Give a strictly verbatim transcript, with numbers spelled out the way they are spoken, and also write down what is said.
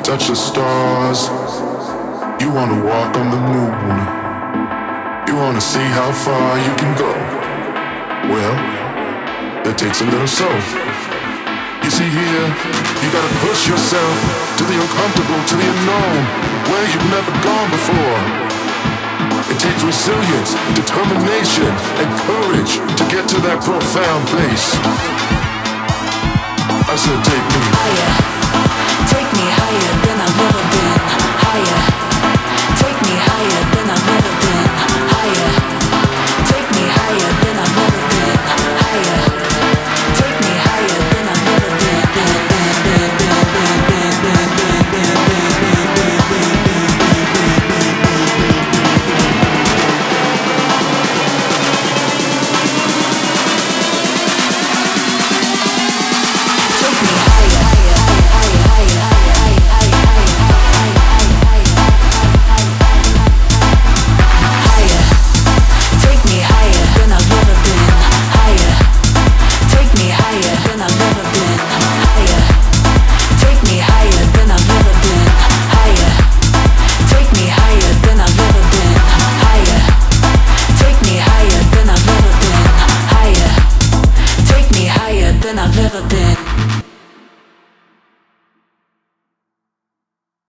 touch the stars. You wanna walk on the moon. You wanna see how far you can go. Well, that takes a little soul. You see here, you gotta push yourself to the uncomfortable, to the unknown, where you've never gone before. It takes resilience, determination, and courage to get to that profound place. I said take me higher, take me higher.